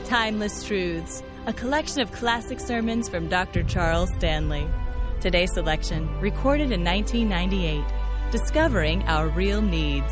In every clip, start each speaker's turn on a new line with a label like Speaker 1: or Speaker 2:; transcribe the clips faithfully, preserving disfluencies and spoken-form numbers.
Speaker 1: Timeless Truths, a collection of classic sermons from Doctor Charles Stanley. Today's selection, recorded in nineteen ninety-eight, Discovering Our Real Needs.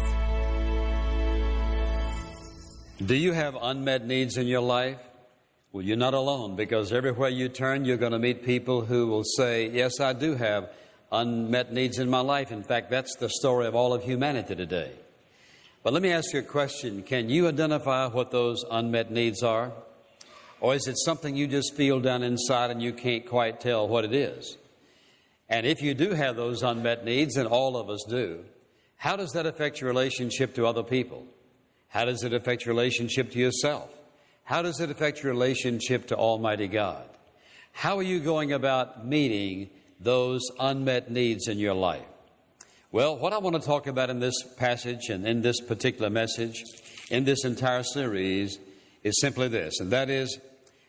Speaker 2: Do you have unmet needs in your life? Well, you're not alone, because everywhere you turn, you're going to meet people who will say, yes, I do have unmet needs in my life. In fact, that's the story of all of humanity today. But let me ask you a question. Can you identify what those unmet needs are? Or is it something you just feel down inside and you can't quite tell what it is? And if you do have those unmet needs, and all of us do, how does that affect your relationship to other people? How does it affect your relationship to yourself? How does it affect your relationship to Almighty God? How are you going about meeting those unmet needs in your life? Well, what I want to talk about in this passage and in this particular message, in this entire series, is simply this, and that is,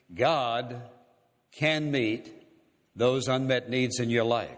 Speaker 2: God can meet those unmet needs in your life.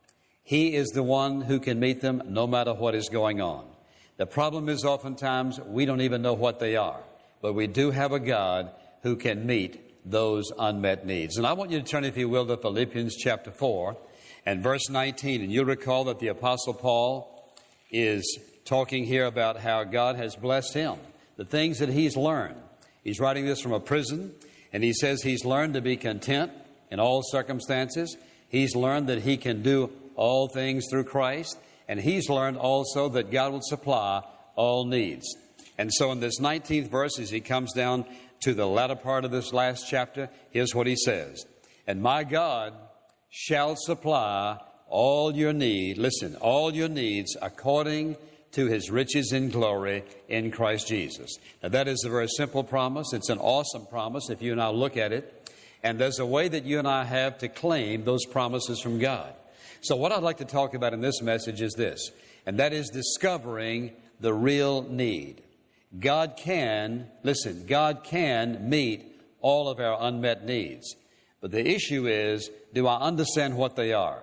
Speaker 2: He is the one who can meet them no matter what is going on. The problem is oftentimes we don't even know what they are, but we do have a God who can meet those unmet needs. And I want you to turn, if you will, to Philippians chapter four and verse nineteen. And you'll recall that the Apostle Paul is talking here about how God has blessed him, the things that he's learned. He's writing this from a prison, and he says he's learned to be content in all circumstances. He's learned that he can do all things through Christ, and he's learned also that God will supply all needs. And so in this nineteenth verse, as he comes down to the latter part of this last chapter, here's what he says. And my God shall supply all your need, listen, all your needs according to his riches in glory in Christ Jesus. Now that is a very simple promise. It's an awesome promise if you and I look at it. And there's a way that you and I have to claim those promises from God. So what I'd like to talk about in this message is this, and that is discovering the real need. God can, listen, God can meet all of our unmet needs. But the issue is, do I understand what they are?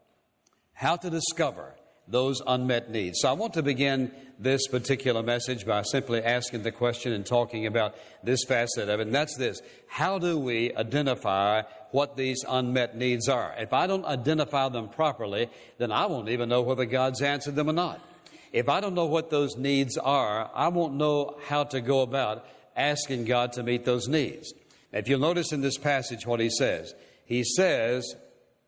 Speaker 2: How to discover those unmet needs. So I want to begin this particular message by simply asking the question and talking about this facet of it, and that's this. How do we identify what these unmet needs are? If I don't identify them properly, then I won't even know whether God's answered them or not. If I don't know what those needs are, I won't know how to go about asking God to meet those needs. Now, if you'll notice in this passage what he says, he says,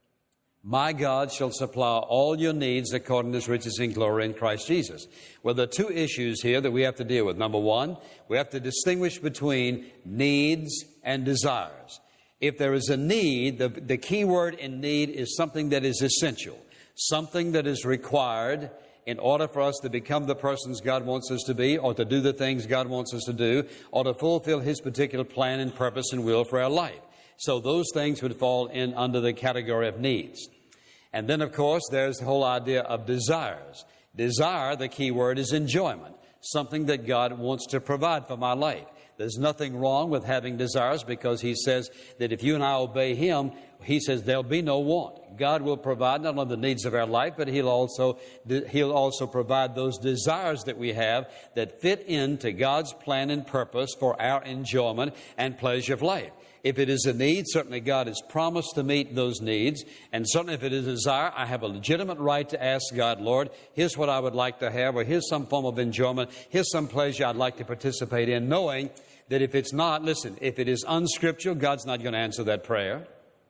Speaker 2: my God shall supply all your needs according to his riches in glory in Christ Jesus. Well, there are two issues here that we have to deal with. Number one, we have to distinguish between needs and desires. If there is a need, the, the key word in need is something that is essential, something that is required in order for us to become the persons God wants us to be, or to do the things God wants us to do, or to fulfill his particular plan and purpose and will for our life. So those things would fall in under the category of needs. And then, of course, there's the whole idea of desires. Desire, the key word, is enjoyment, something that God wants to provide for my life. There's nothing wrong with having desires, because he says that if you and I obey him, he says there'll be no want. God will provide not only the needs of our life, but he'll also, he'll also provide those desires that we have that fit into God's plan and purpose for our enjoyment and pleasure of life. If it is a need, certainly God has promised to meet those needs. And certainly if it is a desire, I have a legitimate right to ask God, Lord, here's what I would like to have, or here's some form of enjoyment, here's some pleasure I'd like to participate in, knowing that if it's not, listen, if it is unscriptural, God's not going to answer that prayer.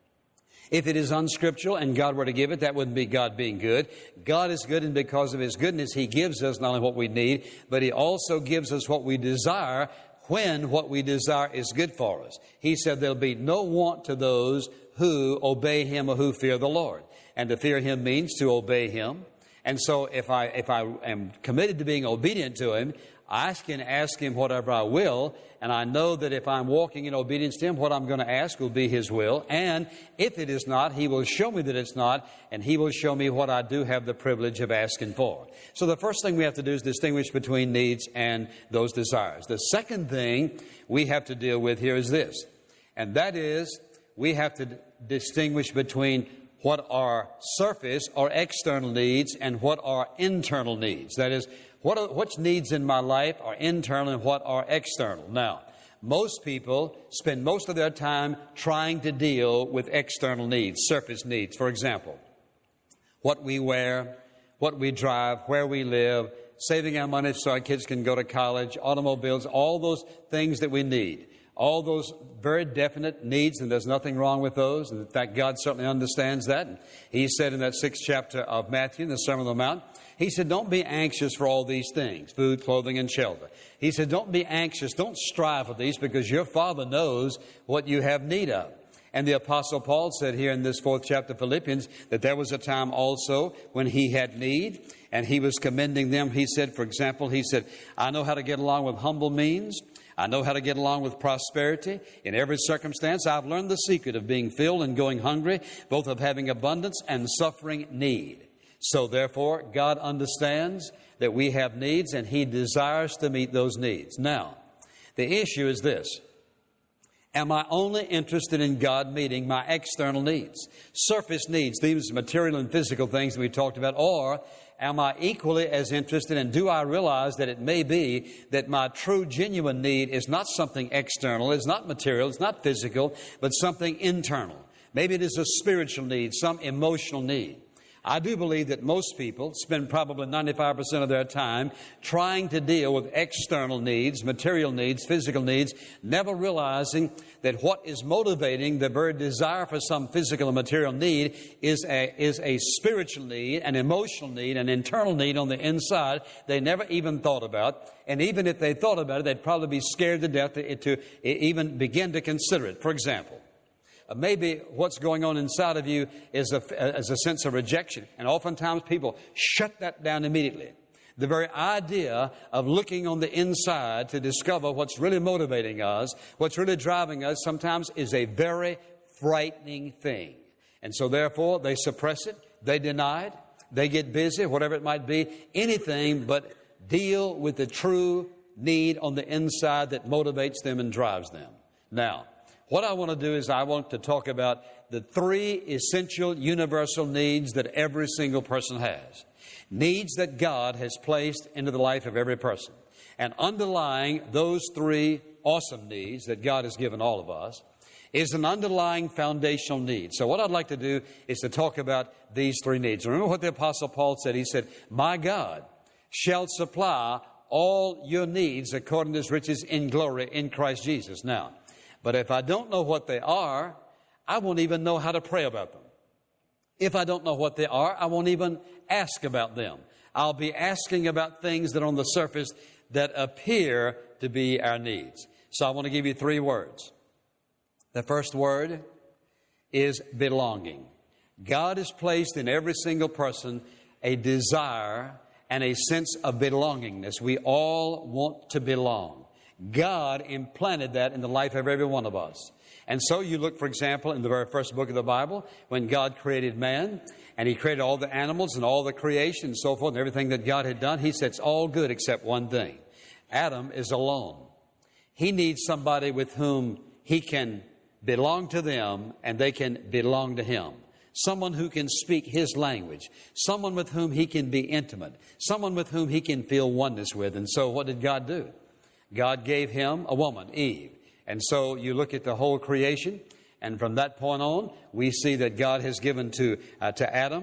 Speaker 2: If it is unscriptural and God were to give it, that wouldn't be God being good. God is good, and because of his goodness, he gives us not only what we need, but he also gives us what we desire when what we desire is good for us. He said there'll be no want to those who obey him or who fear the Lord. And to fear him means to obey him. And so if I, if I am committed to being obedient to him, I can ask him whatever I will, and I know that if I'm walking in obedience to him, what I'm going to ask will be his will. And if it is not, he will show me that it's not, and he will show me what I do have the privilege of asking for. So the first thing we have to do is distinguish between needs and those desires. The second thing we have to deal with here is this, and that is we have to d- distinguish between what are surface or external needs and what are internal needs. That is, what are, what's needs in my life are internal and what are external. Now, Most people spend most of their time trying to deal with external needs, surface needs. For example, what we wear, what we drive, where we live, saving our money so our kids can go to college, automobiles, all those things that we need. All those very definite needs, and there's nothing wrong with those. In fact, God certainly understands that. And He said in that sixth chapter of Matthew, in the Sermon on the Mount, He said, don't be anxious for all these things, food, clothing, and shelter. He said, don't be anxious, don't strive for these, because your Father knows what you have need of. And the Apostle Paul said here in this fourth chapter of Philippians that there was a time also when he had need, and he was commending them. He said, for example, he said, I know how to get along with humble means. I know how to get along with prosperity. In every circumstance, I've learned the secret of being filled and going hungry, both of having abundance and suffering need. So therefore, God understands that we have needs, and He desires to meet those needs. Now, the issue is this. Am I only interested in God meeting my external needs, surface needs, these material and physical things that we talked about, or am I equally as interested, and do I realize that it may be that my true, genuine need is not something external, it's not material, it's not physical, but something internal? Maybe it is a spiritual need, some emotional need. I do believe that most people spend probably ninety-five percent of their time trying to deal with external needs, material needs, physical needs, never realizing that what is motivating the very desire for some physical and material need is a, is a spiritual need, an emotional need, an internal need on the inside they never even thought about. And even if they thought about it, they'd probably be scared to death to, to even begin to consider it. For example, Uh, maybe what's going on inside of you is a, is a sense of rejection. And oftentimes people shut that down immediately. The very idea of looking on the inside to discover what's really motivating us, what's really driving us, sometimes is a very frightening thing. And so therefore they suppress it, they deny it, they get busy, whatever it might be, anything but deal with the true need on the inside that motivates them and drives them. Now, what I want to do is I want to talk about the three essential universal needs that every single person has. Needs that God has placed into the life of every person. And underlying those three awesome needs that God has given all of us is an underlying foundational need. So what I'd like to do is to talk about these three needs. Remember what the Apostle Paul said. He said, my God shall supply all your needs according to His riches in glory in Christ Jesus. Now, but if I don't know what they are, I won't even know how to pray about them. If I don't know what they are, I won't even ask about them. I'll be asking about things that are on the surface that appear to be our needs. So I want to give you three words. The first word is belonging. God has placed in every single person a desire and a sense of belongingness. We all want to belong. God implanted that in the life of every one of us. And so you look, for example, in the very first book of the Bible, when God created man, and He created all the animals and all the creation and so forth, and everything that God had done, He said it's all good except one thing. Adam is alone. He needs somebody with whom he can belong to them and they can belong to him. Someone who can speak his language. Someone with whom he can be intimate. Someone with whom he can feel oneness with. And so what did God do? God gave him a woman, Eve. And so you look at the whole creation, and from that point on, we see that God has given to uh, to Adam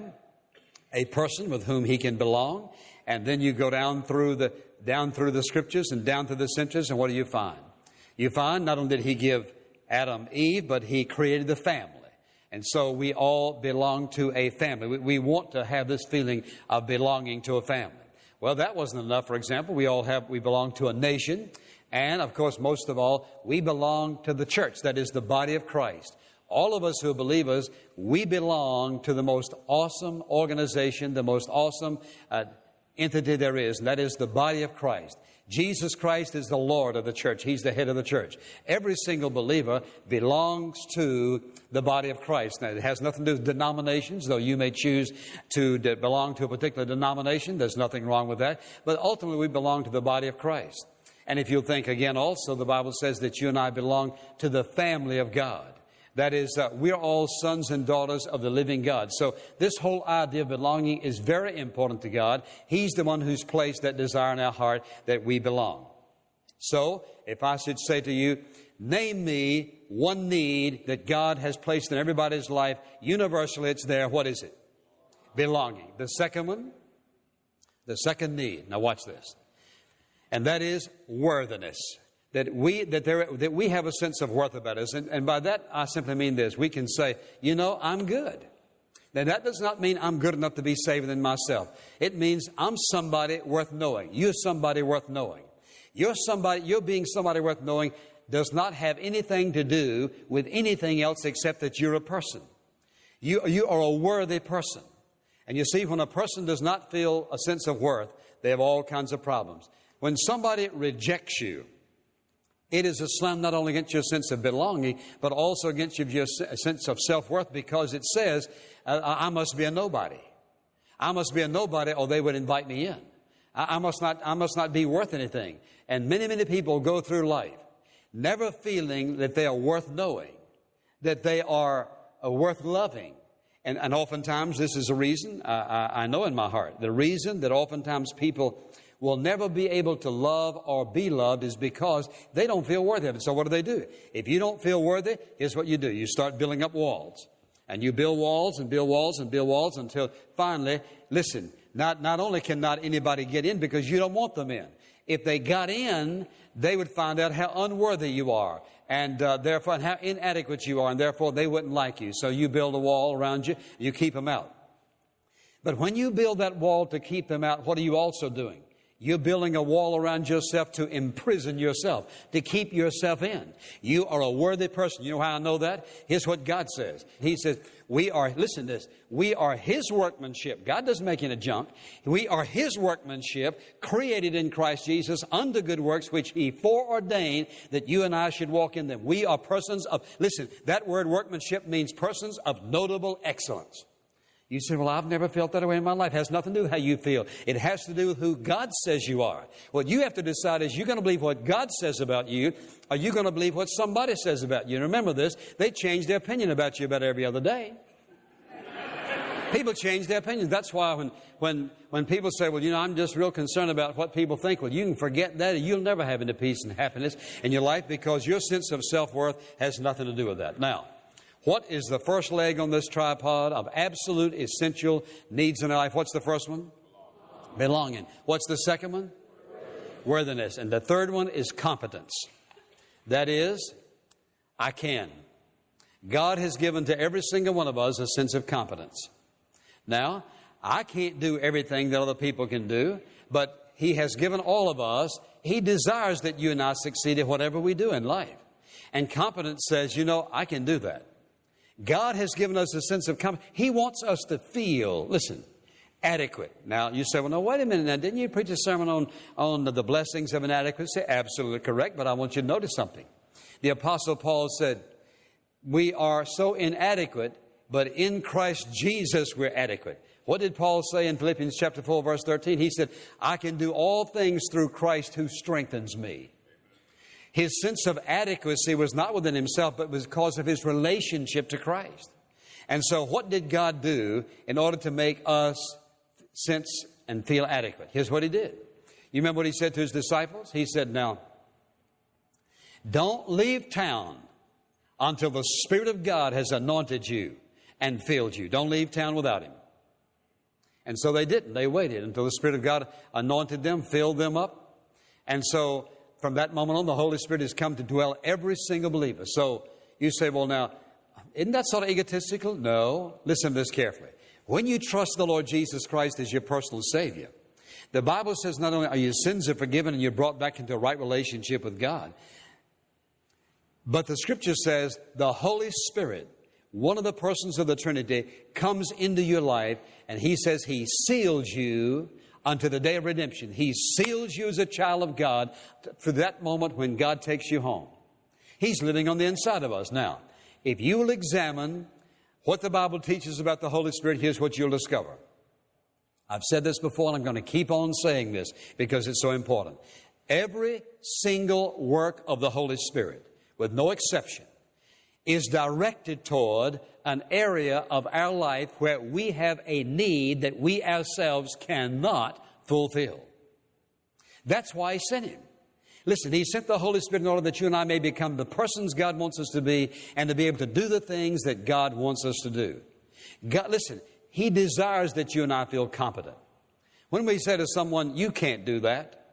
Speaker 2: a person with whom he can belong. And then you go down through the down through the Scriptures and down through the centuries, and what do you find? You find not only did He give Adam Eve, but He created the family. And so we all belong to a family. We, we want to have this feeling of belonging to a family. Well, that wasn't enough. For example, we all have, we belong to a nation. And, of course, most of all, we belong to the church. That is the body of Christ. All of us who are believers, we belong to the most awesome organization, the most awesome uh, entity there is, and that is the body of Christ. Jesus Christ is the Lord of the church. He's the head of the church. Every single believer belongs to the body of Christ. Now, it has nothing to do with denominations, though you may choose to de- belong to a particular denomination. There's nothing wrong with that. But ultimately, we belong to the body of Christ. And if you'll think again also, the Bible says that you and I belong to the family of God. That is, uh, we're all sons and daughters of the living God. So this whole idea of belonging is very important to God. He's the one who's placed that desire in our heart that we belong. So, if I should say to you, name me one need that God has placed in everybody's life, universally it's there. What is it? Belonging. The second one, the second need. Now watch this. And that is worthiness. That we, that there, that we have a sense of worth about us. And, and by that, I simply mean this. We can say, you know, I'm good. Now, that does not mean I'm good enough to be saved than myself. It means I'm somebody worth knowing. You're somebody worth knowing. You're somebody, you're being somebody worth knowing does not have anything to do with anything else except that you're a person. You, you are a worthy person. And you see, when a person does not feel a sense of worth, they have all kinds of problems. When somebody rejects you, it is a slam not only against your sense of belonging, but also against your sense of self-worth, because it says, I must be a nobody. I must be a nobody or they would invite me in. I must not, I must not be worth anything. And many, many people go through life never feeling that they are worth knowing, that they are uh, worth loving. And, and oftentimes this is a reason, uh, I, I know in my heart, the reason that oftentimes people will never be able to love or be loved is because they don't feel worthy of it. So what do they do? If you don't feel worthy, here's what you do. You start building up walls. And you build walls and build walls and build walls until finally, listen, not, not only can not anybody get in because you don't want them in. If they got in, they would find out how unworthy you are and uh, therefore how inadequate you are, and therefore they wouldn't like you. So you build a wall around you, you keep them out. But when you build that wall to keep them out, what are you also doing? You're building a wall around yourself to imprison yourself, to keep yourself in. You are a worthy person. You know how I know that? Here's what God says. He says, we are, listen to this, we are His workmanship. God doesn't make any junk. We are His workmanship, created in Christ Jesus unto good works, which He foreordained that you and I should walk in them. We are persons of, listen, that word workmanship means persons of notable excellence. You say, well, I've never felt that way in my life. It has nothing to do with how you feel. It has to do with who God says you are. What you have to decide is, you're going to believe what God says about you, or you're going to believe what somebody says about you. And remember this, they change their opinion about you about every other day. People change their opinions. That's why when, when, when people say, well, you know, I'm just real concerned about what people think, well, you can forget that, and you'll never have any peace and happiness in your life, because your sense of self-worth has nothing to do with that. Now, what is the first leg on this tripod of absolute essential needs in our life? What's the first one? Belonging. What's the second one? Worthiness. And the third one is competence. That is, I can. God has given to every single one of us a sense of competence. Now, I can't do everything that other people can do, but He has given all of us, He desires that you and I succeed at whatever we do in life. And competence says, you know, I can do that. God has given us a sense of competence. He wants us to feel, listen, adequate. Now, you say, well, no, wait a minute. Now, didn't you preach a sermon on, on the blessings of inadequacy? Absolutely correct, but I want you to notice something. The Apostle Paul said, we are so inadequate, but in Christ Jesus we're adequate. What did Paul say in Philippians chapter four, verse thirteen? He said, I can do all things through Christ who strengthens me. His sense of adequacy was not within himself, but was because of his relationship to Christ. And so what did God do in order to make us sense and feel adequate? Here's what He did. You remember what He said to His disciples? He said, now, don't leave town until the Spirit of God has anointed you and filled you. Don't leave town without Him. And so they didn't. They waited until the Spirit of God anointed them, filled them up. And so from that moment on, the Holy Spirit has come to dwell every single believer. So you say, well, now, isn't that sort of egotistical? No. Listen to this carefully. When you trust the Lord Jesus Christ as your personal Savior, the Bible says not only are your sins are forgiven and you're brought back into a right relationship with God, but the Scripture says the Holy Spirit, one of the persons of the Trinity, comes into your life, and He says He seals you unto the day of redemption. He seals you as a child of God for that moment when God takes you home. He's living on the inside of us. Now, if you will examine what the Bible teaches about the Holy Spirit, here's what you'll discover. I've said this before, and I'm going to keep on saying this because it's so important. Every single work of the Holy Spirit, with no exception, is directed toward an area of our life where we have a need that we ourselves cannot fulfill. That's why He sent Him. Listen, He sent the Holy Spirit in order that you and I may become the persons God wants us to be and to be able to do the things that God wants us to do. God, listen, He desires that you and I feel competent. When we say to someone, you can't do that,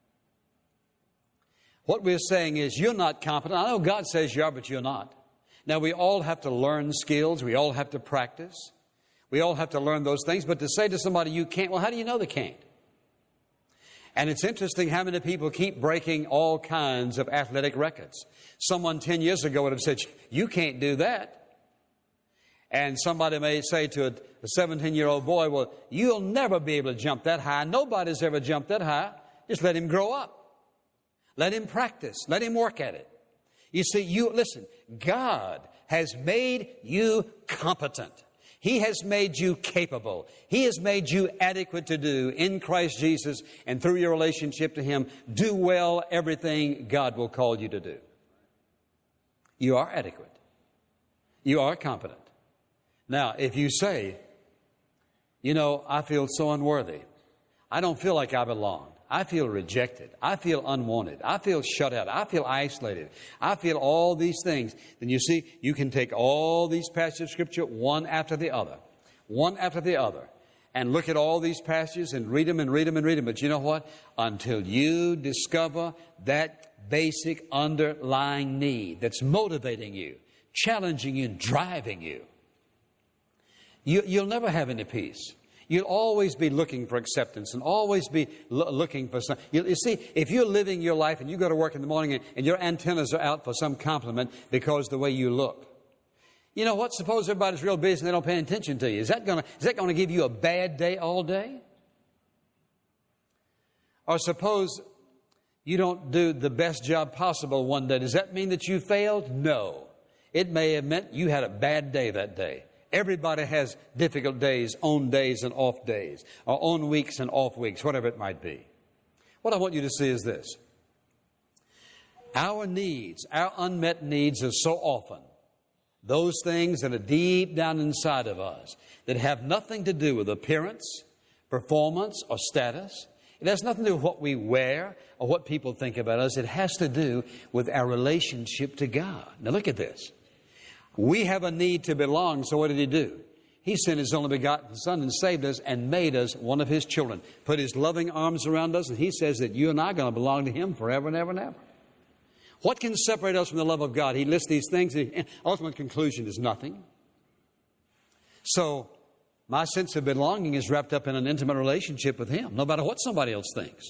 Speaker 2: what we're saying is, you're not competent. I know God says you are, but you're not. Now, we all have to learn skills. We all have to practice. We all have to learn those things. But to say to somebody, you can't, well, how do you know they can't? And it's interesting how many people keep breaking all kinds of athletic records. Someone ten years ago would have said, you can't do that. And somebody may say to a seventeen-year-old boy, well, you'll never be able to jump that high. Nobody's ever jumped that high. Just let him grow up. Let him practice. Let him work at it. You see, you listen, God has made you competent. He has made you capable. He has made you adequate to do in Christ Jesus, and through your relationship to Him, do well everything God will call you to do. You are adequate. You are competent. Now, if you say, you know, I feel so unworthy. I don't feel like I belong. I feel rejected. I feel unwanted. I feel shut out. I feel isolated. I feel all these things. Then you see, you can take all these passages of Scripture one after the other, one after the other, and look at all these passages and read them and read them and read them. But you know what? Until you discover that basic underlying need that's motivating you, challenging you, driving you, you you'll never have any peace. You'll always be looking for acceptance and always be lo- looking for some. You, you see, if you're living your life and you go to work in the morning and, and your antennas are out for some compliment because of the way you look, you know what? Suppose everybody's real busy and they don't pay attention to you. Is that going to is that going to give you a bad day all day? Or suppose you don't do the best job possible one day. Does that mean that you failed? No. It may have meant you had a bad day that day. Everybody has difficult days, on days and off days, or on weeks and off weeks, whatever it might be. What I want you to see is this. Our needs, our unmet needs are so often those things that are deep down inside of us that have nothing to do with appearance, performance, or status. It has nothing to do with what we wear or what people think about us. It has to do with our relationship to God. Now look at this. We have a need to belong, so what did He do? He sent His only begotten Son and saved us and made us one of His children. Put His loving arms around us, and He says that you and I are going to belong to Him forever and ever and ever. What can separate us from the love of God? He lists these things. The ultimate conclusion is nothing. So my sense of belonging is wrapped up in an intimate relationship with Him, no matter what somebody else thinks.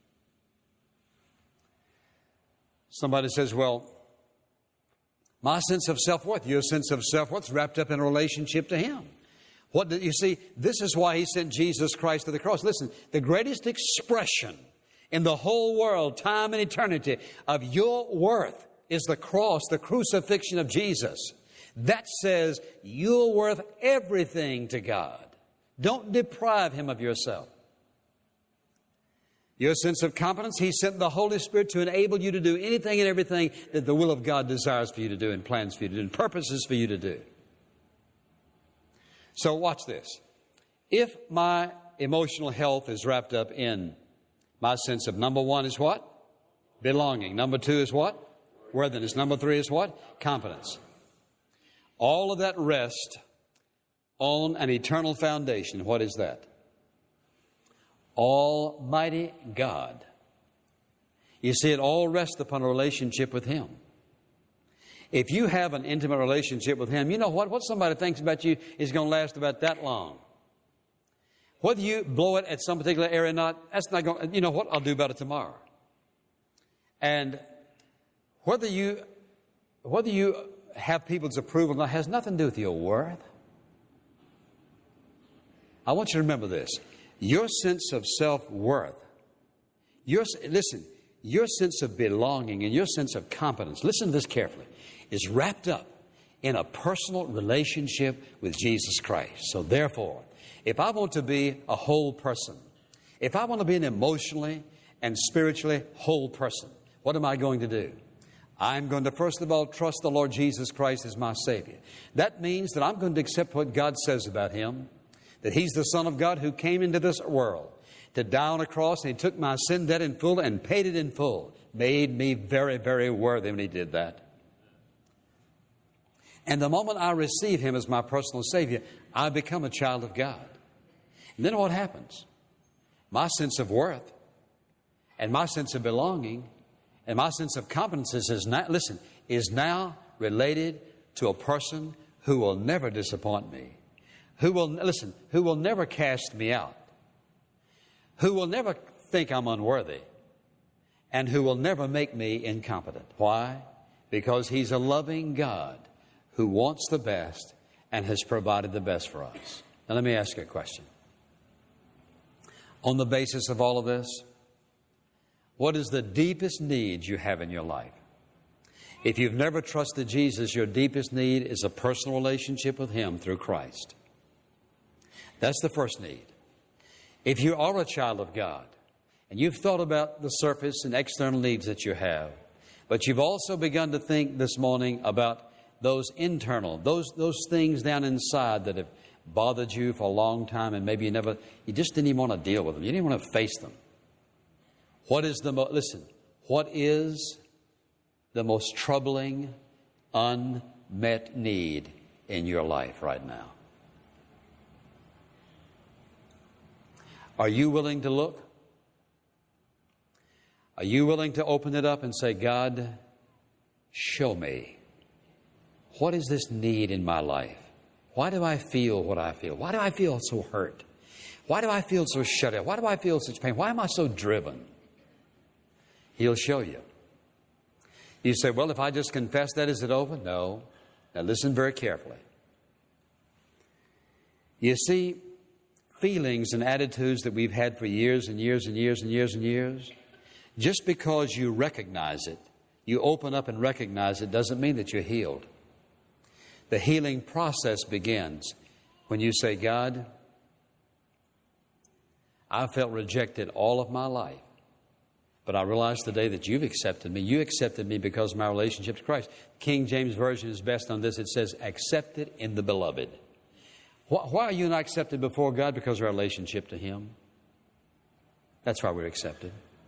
Speaker 2: Somebody says, well, my sense of self-worth, your sense of self-worth is wrapped up in a relationship to Him. What do you see? This is why He sent Jesus Christ to the cross. Listen, the greatest expression in the whole world, time and eternity, of your worth is the cross, the crucifixion of Jesus. That says you're worth everything to God. Don't deprive Him of yourself. Your sense of competence, He sent the Holy Spirit to enable you to do anything and everything that the will of God desires for you to do and plans for you to do and purposes for you to do. So watch this. If my emotional health is wrapped up in my sense of, number one is what? Belonging. Number two is what? Worthiness. Number three is what? Competence. All of that rests on an eternal foundation. What is that? Almighty God. You see, it all rests upon a relationship with Him. If you have an intimate relationship with Him, you know what? What somebody thinks about you is going to last about that long. Whether you blow it at some particular area or not, that's not going. You know what? I'll do about it tomorrow. And whether you whether you have people's approval or not has nothing to do with your worth. I want you to remember this. Your sense of self-worth, your, listen, your sense of belonging and your sense of competence, listen to this carefully, is wrapped up in a personal relationship with Jesus Christ. So therefore, if I want to be a whole person, if I want to be an emotionally and spiritually whole person, what am I going to do? I'm going to, first of all, trust the Lord Jesus Christ as my Savior. That means that I'm going to accept what God says about Him, that He's the Son of God who came into this world to die on a cross, and He took my sin debt in full and paid it in full. Made me very, very worthy when He did that. And the moment I receive Him as my personal Savior, I become a child of God. And then what happens? My sense of worth and my sense of belonging and my sense of competence is now, listen, is now related to a person who will never disappoint me, who will, listen, who will never cast me out, who will never think I'm unworthy, and who will never make me incompetent. Why? Because He's a loving God who wants the best and has provided the best for us. Now let me ask you a question. On the basis of all of this, what is the deepest need you have in your life? If you've never trusted Jesus, your deepest need is a personal relationship with Him through Christ. That's the first need. If you are a child of God, and you've thought about the surface and external needs that you have, but you've also begun to think this morning about those internal, those, those things down inside that have bothered you for a long time, and maybe you never, you just didn't even want to deal with them. You didn't want to face them. What is the most, listen, what is the most troubling, unmet need in your life right now? Are you willing to look? Are you willing to open it up and say, God, show me. What is this need in my life? Why do I feel what I feel? Why do I feel so hurt? Why do I feel so shut out? Why do I feel such pain? Why am I so driven? He'll show you. You say, well, if I just confess that, is it over? No. Now listen very carefully. You see, feelings and attitudes that we've had for years and years and years and years and years, just because you recognize it, you open up and recognize it, doesn't mean that you're healed. The healing process begins when you say, God, I felt rejected all of my life, but I realize today that You've accepted me. You accepted me because of my relationship to Christ. King James Version is best on this. It says, accepted in the beloved. Why are you not accepted before God? Because of our relationship to Him. That's why we're accepted.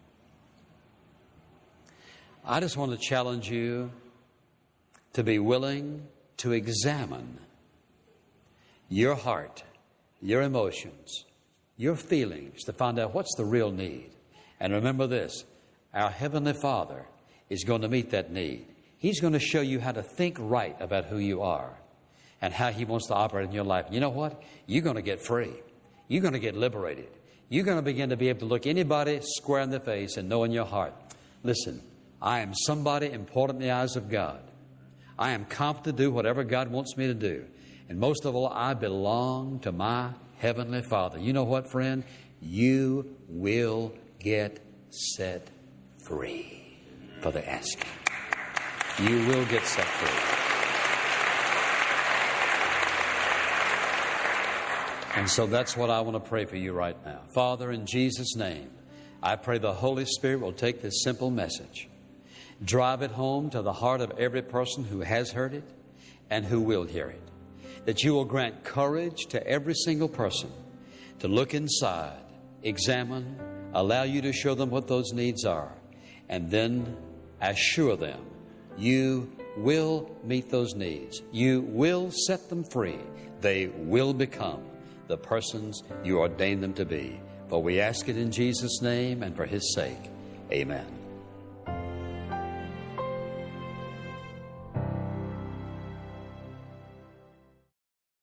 Speaker 2: I just want to challenge you to be willing to examine your heart, your emotions, your feelings, to find out what's the real need. And remember this, our Heavenly Father is going to meet that need. He's going to show you how to think right about who you are and how He wants to operate in your life. And you know what? You're going to get free. You're going to get liberated. You're going to begin to be able to look anybody square in the face and know in your heart, listen, I am somebody important in the eyes of God. I am competent to do whatever God wants me to do. And most of all, I belong to my Heavenly Father. You know what, friend? You will get set free for the asking. You will get set free. And so that's what I want to pray for you right now. Father, in Jesus' name, I pray the Holy Spirit will take this simple message, drive it home to the heart of every person who has heard it and who will hear it. That You will grant courage to every single person to look inside, examine, allow You to show them what those needs are, and then assure them You will meet those needs. You will set them free. They will become the persons You ordained them to be. For we ask it in Jesus' name and for His sake. Amen.